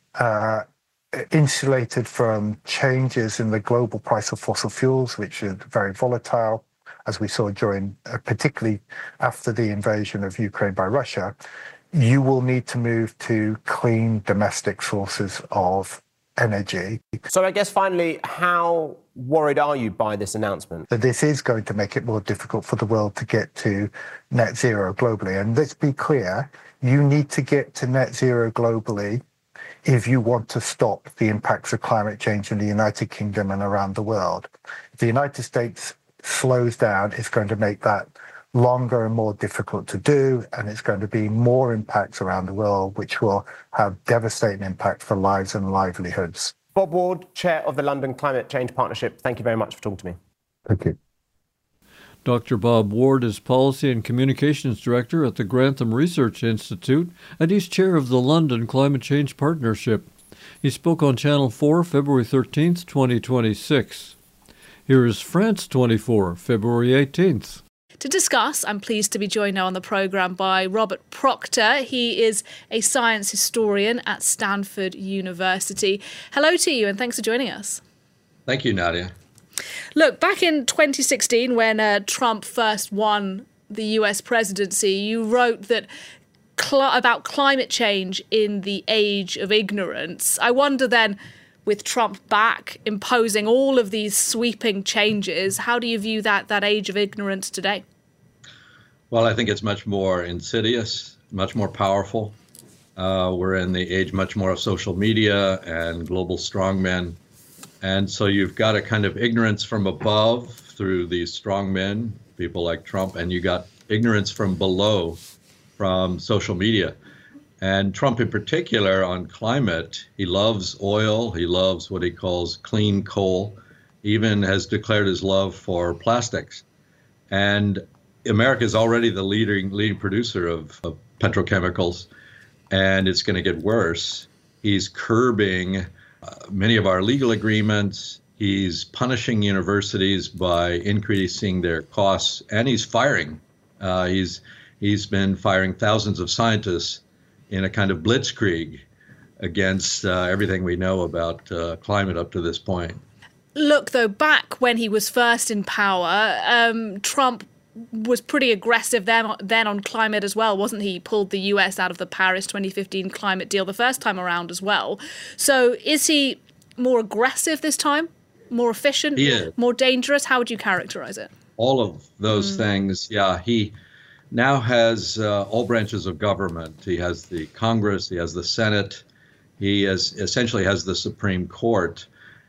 uh, insulated from changes in the global price of fossil fuels, which is very volatile, as we saw during, uh, particularly after the invasion of Ukraine by Russia, you will need to move to clean domestic sources of energy. So I guess finally, how worried are you by this announcement? That this is going to make it more difficult for the world to get to net zero globally. And let's be clear, you need to get to net zero globally if you want to stop the impacts of climate change in the United Kingdom and around the world. If the United States slows down, it's going to make that longer and more difficult to do, and it's going to be more impacts around the world, which will have devastating impact for lives and livelihoods. Bob Ward, Chair of the London Climate Change Partnership, thank you very much for talking to me. Thank you. Doctor Bob Ward is Policy and Communications Director at the Grantham Research Institute, and he's chair of the London Climate Change Partnership. He spoke on Channel four, February thirteenth, twenty twenty-six. Here is France twenty-four, February eighteenth. To discuss, I'm pleased to be joined now on the programme by Robert Proctor. He is a science historian at Stanford University. Hello to you and thanks for joining us. Thank you, Nadia. Look, back in twenty sixteen, when uh, Trump first won the U S presidency, you wrote that cl- about climate change in the age of ignorance. I wonder then, with Trump back imposing all of these sweeping changes, how do you view that that age of ignorance today? Well, I think it's much more insidious, much more powerful. Uh, we're in the age much more of social media and global strongmen. And so you've got a kind of ignorance from above through these strongmen, people like Trump, and you got ignorance from below from social media. And Trump in particular on climate, he loves oil, he loves what he calls clean coal, even has declared his love for plastics. And America is already the leading leading producer of, of petrochemicals, and it's going to get worse. He's curbing uh, many of our legal agreements. He's punishing universities by increasing their costs, and he's firing. Uh, he's he's been firing thousands of scientists in a kind of blitzkrieg against uh, everything we know about uh, climate up to this point. Look, though, back when he was first in power, um, Trump was pretty aggressive then, then on climate as well, wasn't he? He pulled the U S out of the Paris twenty fifteen climate deal the first time around as well. So is he more aggressive this time? More efficient? He is. More dangerous? How would you characterize it? All of those Mm. things, yeah. He now has uh, all branches of government. He has the Congress, he has the Senate, he has essentially has the Supreme Court,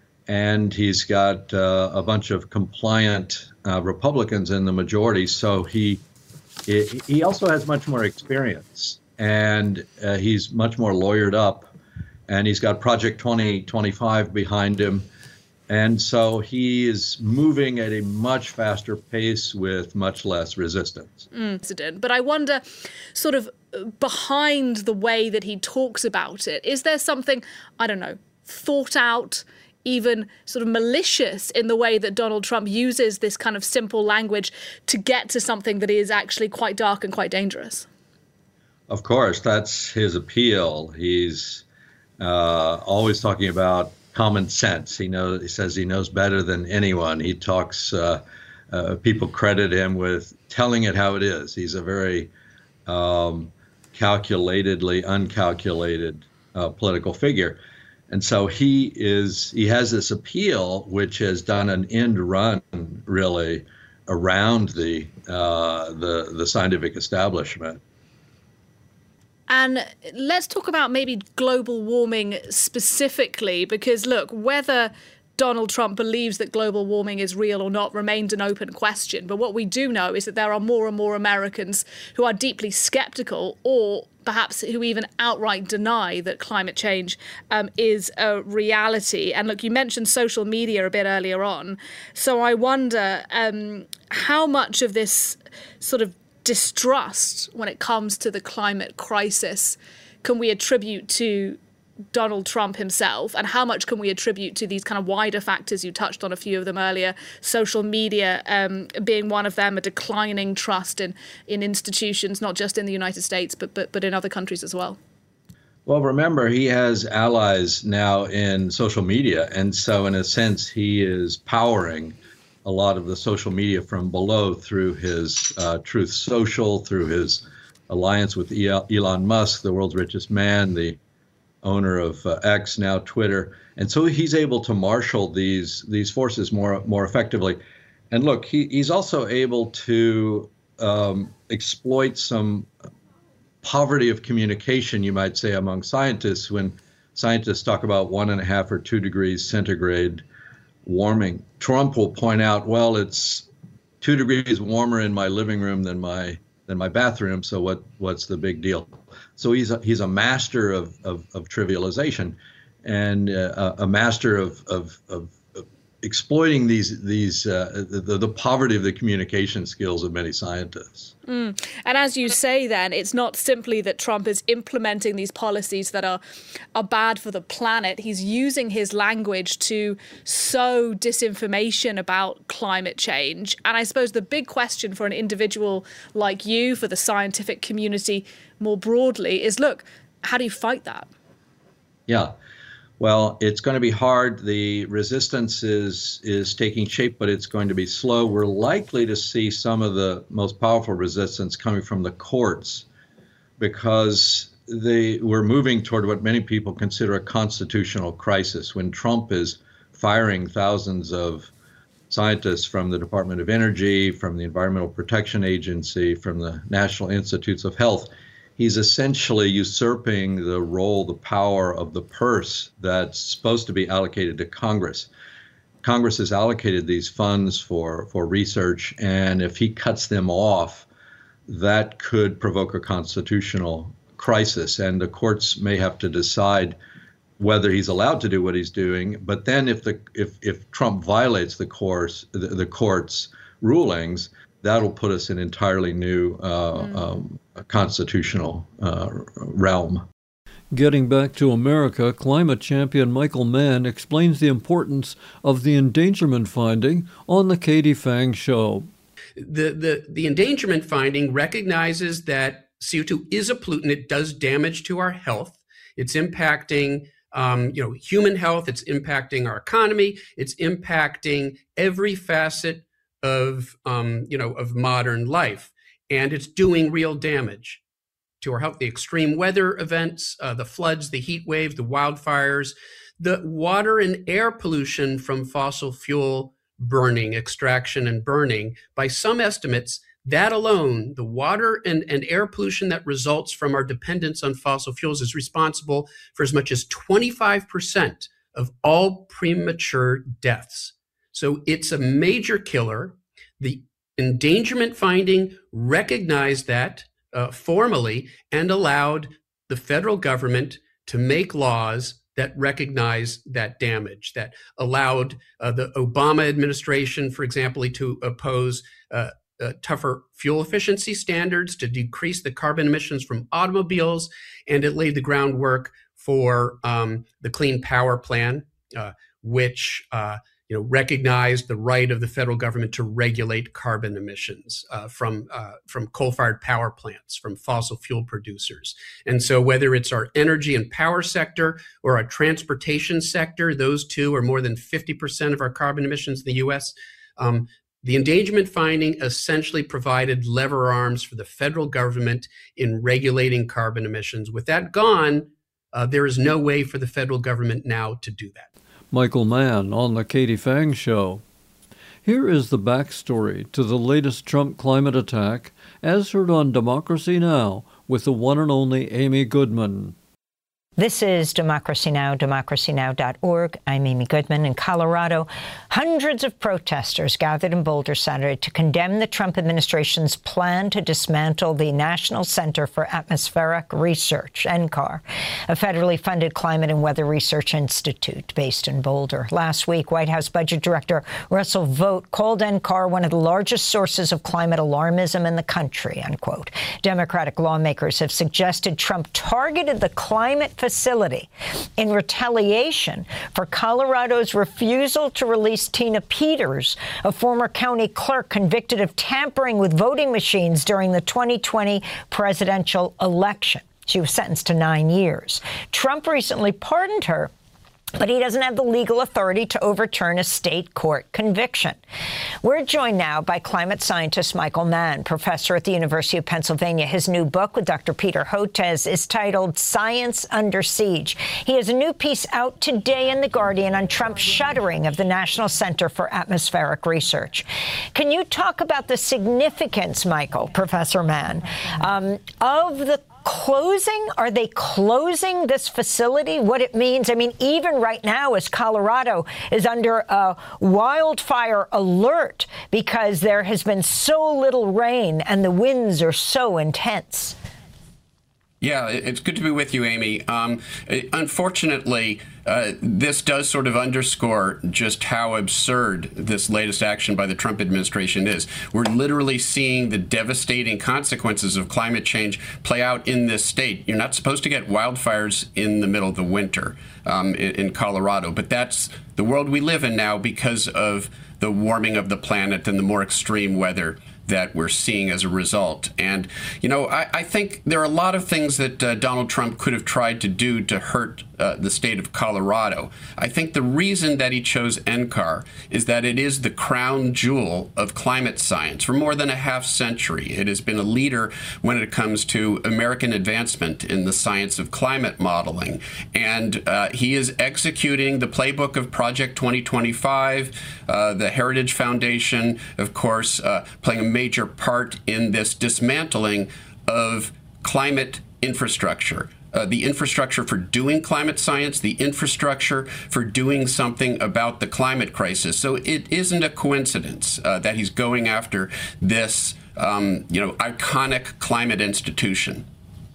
and he's got uh, a bunch of compliant uh, Republicans in the majority. So he he also has much more experience. and uh, he's much more lawyered up, and he's got Project twenty twenty-five behind him. And so he is moving at a much faster pace with much less resistance. Mm. But I wonder, sort of behind the way that he talks about it, is there something, I don't know, thought out, even sort of malicious in the way that Donald Trump uses this kind of simple language to get to something that is actually quite dark and quite dangerous? Of course, that's his appeal. He's uh, always talking about common sense. He knows. He says he knows better than anyone. He talks. Uh, uh, people credit him with telling it how it is. He's a very um, calculatedly uncalculated uh, political figure, and so he is. He has this appeal, which has done an end run, really, around the uh, the the scientific establishment. And let's talk about maybe global warming specifically, because, look, whether Donald Trump believes that global warming is real or not remains an open question. But what we do know is that there are more and more Americans who are deeply skeptical, or perhaps who even outright deny that climate change um, is a reality. And look, you mentioned social media a bit earlier on. So I wonder um, how much of this sort of distrust when it comes to the climate crisis can we attribute to Donald Trump himself, and how much can we attribute to these kind of wider factors? You touched on a few of them earlier, social media um, being one of them, a declining trust in, in institutions, not just in the United States, but, but, but in other countries as well. Well, remember, he has allies now in social media, and so in a sense, he is powering a lot of the social media from below through his uh, Truth Social, through his alliance with Elon Musk, the world's richest man, the owner of uh, X, now Twitter. And so he's able to marshal these these forces more more effectively. And look, he, he's also able to um, exploit some poverty of communication, you might say, among scientists, when scientists talk about one and a half or two degrees centigrade warming. Trump will point out, well, it's two degrees warmer in my living room than my than my bathroom, so what what's the big deal? So he's a, he's a master of of, of trivialization, and uh, a master of of, of exploiting these these uh, the, the poverty of the communication skills of many scientists. Mm. And as you say, then, it's not simply that Trump is implementing these policies that are are bad for the planet. He's using his language to sow disinformation about climate change. And I suppose the big question for an individual like you, for the scientific community more broadly, is, look, how do you fight that? Yeah. Well, it's going to be hard. The resistance is is taking shape, but it's going to be slow. We're likely to see some of the most powerful resistance coming from the courts, because they we're moving toward what many people consider a constitutional crisis. When Trump is firing thousands of scientists from the Department of Energy, from the Environmental Protection Agency, from the National Institutes of Health, he's essentially usurping the role, the power of the purse that's supposed to be allocated to Congress. Congress has allocated these funds for, for research, and if he cuts them off, that could provoke a constitutional crisis, and the courts may have to decide whether he's allowed to do what he's doing. But then if the if, if Trump violates the course the, the court's rulings, that'll put us in entirely new uh, mm. um, constitutional uh, realm. Getting back to America, climate champion Michael Mann explains the importance of the endangerment finding on the Katie Phang Show. The, the, the endangerment finding recognizes that C O two is a pollutant. It does damage to our health. It's impacting um, you know, human health. It's impacting our economy. It's impacting every facet of, um, you know, of modern life. And it's doing real damage to our health. The extreme weather events, uh, the floods, the heat waves, the wildfires, the water and air pollution from fossil fuel burning, extraction and burning. By some estimates, that alone, the water and, and air pollution that results from our dependence on fossil fuels, is responsible for as much as twenty-five percent of all premature deaths. So it's a major killer. The endangerment finding recognized that uh, formally and allowed the federal government to make laws that recognize that damage, that allowed uh, the Obama administration, for example, to oppose uh, uh, tougher fuel efficiency standards to decrease the carbon emissions from automobiles, and it laid the groundwork for um, the Clean Power Plan, uh, which uh, you know, recognized the right of the federal government to regulate carbon emissions uh, from uh, from coal-fired power plants, from fossil fuel producers. And so whether it's our energy and power sector or our transportation sector, those two are more than fifty percent of our carbon emissions in the U S. Um, the endangerment finding essentially provided lever arms for the federal government in regulating carbon emissions. With that gone, uh, there is no way for the federal government now to do that. Michael Mann on The Katie Phang Show. Here is the backstory to the latest Trump climate attack, as heard on Democracy Now! With the one and only Amy Goodman. This is Democracy Now!, democracy now dot org. I'm Amy Goodman. In Colorado, hundreds of protesters gathered in Boulder Saturday to condemn the Trump administration's plan to dismantle the National Center for Atmospheric Research, N C A R, a federally funded climate and weather research institute based in Boulder. Last week, White House Budget Director Russell Vought called N C A R one of the largest sources of climate alarmism in the country, unquote. Democratic lawmakers have suggested Trump targeted the climate facility in retaliation for Colorado's refusal to release Tina Peters, a former county clerk convicted of tampering with voting machines during the twenty twenty presidential election. She was sentenced to nine years. Trump recently pardoned her, but he doesn't have the legal authority to overturn a state court conviction. We're joined now by climate scientist Michael Mann, professor at the University of Pennsylvania. His new book with Doctor Peter Hotez is titled Science Under Siege. He has a new piece out today in The Guardian on Trump's shuttering of the National Center for Atmospheric Research. Can you talk about the significance, Michael, Professor Mann, um, of the closing? Are they closing this facility? What it means? I mean, even right now, as Colorado is under a wildfire alert because there has been so little rain and the winds are so intense. Yeah, it's good to be with you, Amy. Um, unfortunately, uh, this does sort of underscore just how absurd this latest action by the Trump administration is. We're literally seeing the devastating consequences of climate change play out in this state. You're not supposed to get wildfires in the middle of the winter um, in, in Colorado, but that's the world we live in now because of the warming of the planet and the more extreme weather that we're seeing as a result. And, you know, I, I think there are a lot of things that uh, Donald Trump could have tried to do to hurt uh, the state of Colorado. I think the reason that he chose N C A R is that it is the crown jewel of climate science. For more than a half century, it has been a leader when it comes to American advancement in the science of climate modeling. And uh, he is executing the playbook of Project twenty twenty-five, uh, the Heritage Foundation, of course, uh, playing a major part in this dismantling of climate infrastructure. Uh, the infrastructure for doing climate science, the infrastructure for doing something about the climate crisis. So it isn't a coincidence uh, that he's going after this, um, you know, iconic climate institution.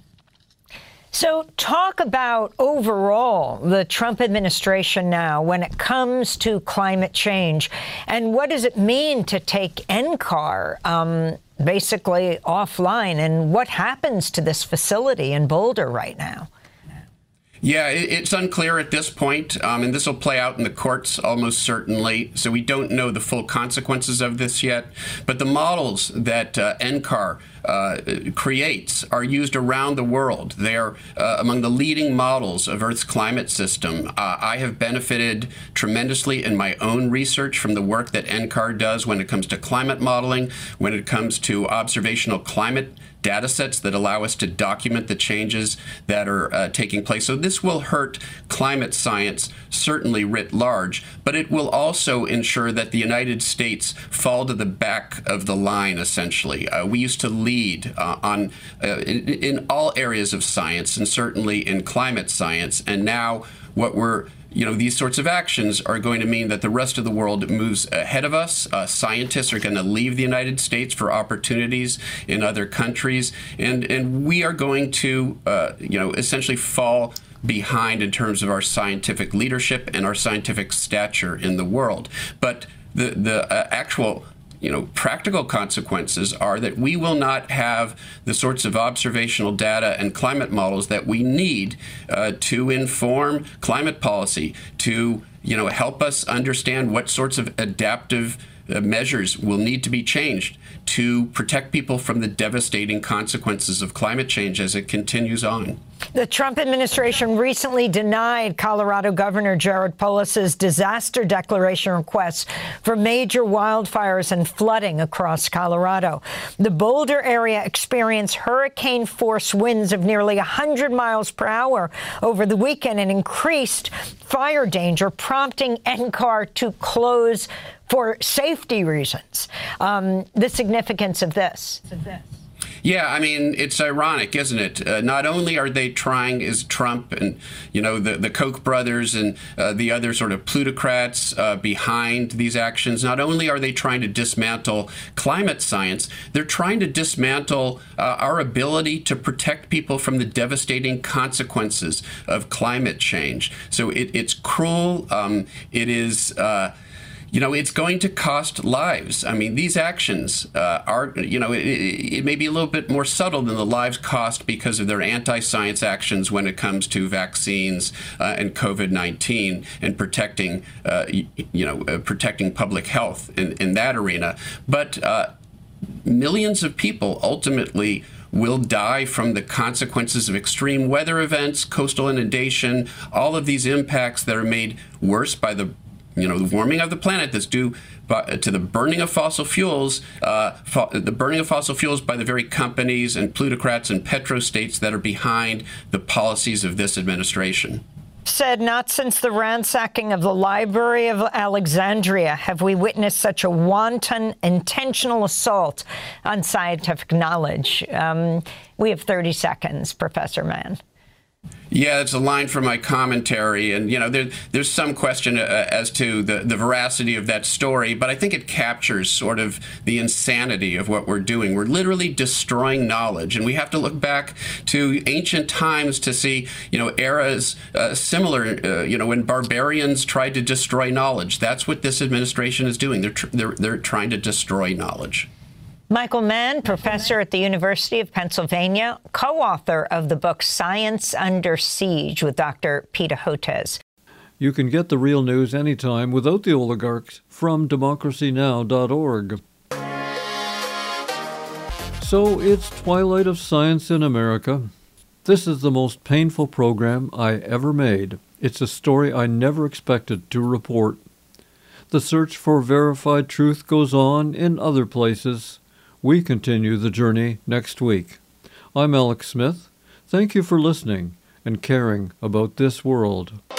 So talk about overall the Trump administration now when it comes to climate change, and what does it mean to take N C A R um, basically offline, and what happens to this facility in Boulder right now? Yeah, it's unclear at this point, um, and this will play out in the courts almost certainly. So we don't know the full consequences of this yet. But the models that uh, N C A R uh, creates are used around the world. They are uh, among the leading models of Earth's climate system. Uh, I have benefited tremendously in my own research from the work that N C A R does when it comes to climate modeling, when it comes to observational climate data sets that allow us to document the changes that are uh, taking place. So this will hurt climate science, certainly writ large, but it will also ensure that the United States fall to the back of the line, essentially. Uh, we used to lead uh, on uh, in, in all areas of science, and certainly in climate science, and now what we're you know, these sorts of actions are going to mean that the rest of the world moves ahead of us. Uh, scientists are going to leave the United States for opportunities in other countries, and and we are going to, uh, you know, essentially fall behind in terms of our scientific leadership and our scientific stature in the world. But the the uh, actual you know, practical consequences are that we will not have the sorts of observational data and climate models that we need uh, to inform climate policy, to, you know, help us understand what sorts of adaptive uh, measures will need to be changed to protect people from the devastating consequences of climate change as it continues on. The Trump administration recently denied Colorado Governor Jared Polis's disaster declaration requests for major wildfires and flooding across Colorado. The Boulder area experienced hurricane-force winds of nearly one hundred miles per hour over the weekend and increased fire danger, prompting N C A R to close for safety reasons. Um, the significance of this. Of this. Yeah, I mean, it's ironic, isn't it? Uh, not only are they trying, is Trump and, you know, the, the Koch brothers and uh, the other sort of plutocrats uh, behind these actions, not only are they trying to dismantle climate science, they're trying to dismantle uh, our ability to protect people from the devastating consequences of climate change. So it, it's cruel. Um, it is... Uh, You know, it's going to cost lives. I mean, these actions uh, are, you know, it, it may be a little bit more subtle than the lives cost because of their anti-science actions when it comes to vaccines uh, and COVID nineteen and protecting, uh, you, you know, uh, protecting public health in, in that arena. But uh, millions of people ultimately will die from the consequences of extreme weather events, coastal inundation, all of these impacts that are made worse by the you know, the warming of the planet that's due by, to the burning of fossil fuels, uh, fo- the burning of fossil fuels by the very companies and plutocrats and petrostates that are behind the policies of this administration. Said not since the ransacking of the Library of Alexandria have we witnessed such a wanton, intentional assault on scientific knowledge. Um, we have thirty seconds, Professor Mann. Yeah, it's a line from my commentary, and you know, there, there's some question uh, as to the, the veracity of that story, but I think it captures sort of the insanity of what we're doing. We're literally destroying knowledge, and we have to look back to ancient times to see, you know, eras uh, similar, uh, you know, when barbarians tried to destroy knowledge. That's what this administration is doing. They're tr- they're they're trying to destroy knowledge. Michael Mann, professor at the University of Pennsylvania, co-author of the book Science Under Siege with Doctor Peter Hotez. You can get the real news anytime without the oligarchs from democracy now dot org. So it's twilight of science in America. This is the most painful program I ever made. It's a story I never expected to report. The search for verified truth goes on in other places. We continue the journey next week. I'm Alex Smith. Thank you for listening and caring about this world.